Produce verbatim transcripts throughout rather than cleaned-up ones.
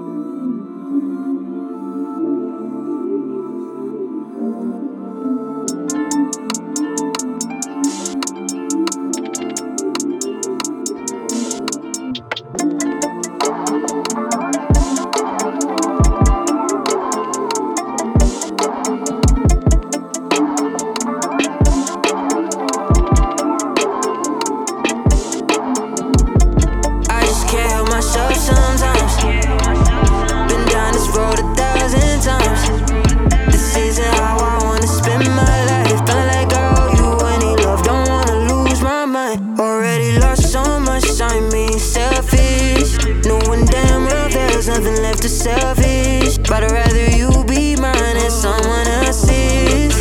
Selfish, but I'd rather you be mine than someone else's.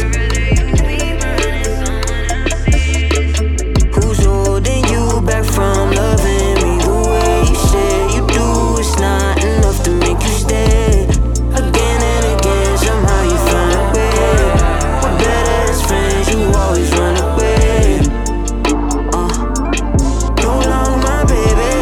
Who's holding you back from loving me the way you say you do? It's not enough to make you stay. Again and again, somehow you find a way. We're better as friends, you always run away. Uh, no longer my baby.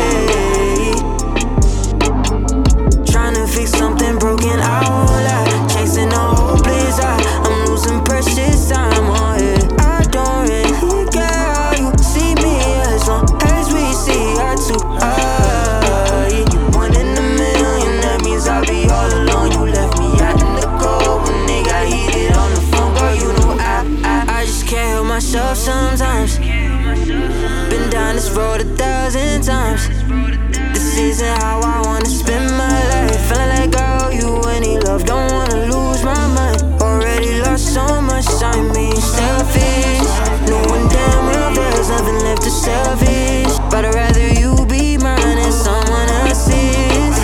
Tryna fix something broken, I won't lie. Chasing the hopeless, I, I'm losing precious time on it. I don't really care how you see me, as long as we see eye to eye. You one in a million, that means I'll be all alone. You left me out in the cold when they got heated on the phone. Girl, you know I, I, I just can't help myself sometimes. Been down this road a thousand times. This isn't how I wanna spend my life. Feeling like girl, you any love, don't wanna lose my mind. Already lost so much time being selfish. Knowing damn well there's nothing left to salvage, but I'd rather you be mine than someone else's.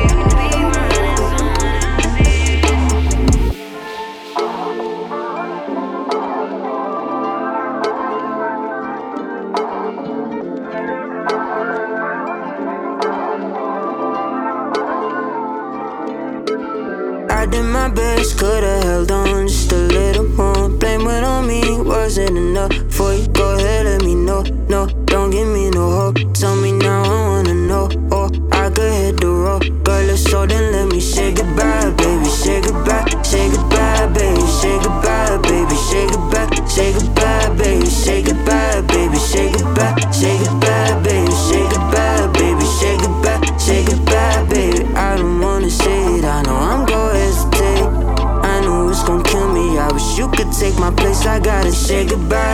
I did my best, could've held on just a little more. Blame it on me, wasn't enough for you. Go ahead, let me know. No, don't give me no hope. Tell me now, I wanna know. Oh, I could hit the road. Girl, it's so then let me say goodbye, baby. Say goodbye, say goodbye, baby. Say goodbye, baby. Say goodbye, say goodbye, baby. Say goodbye, baby. Say goodbye, say goodbye, baby. Say goodbye, baby. Say goodbye, say goodbye, baby. I don't wanna say it, I know I'm gon' hesitate. I know it's gon' kill me, I wish you could take my place. I gotta say goodbye.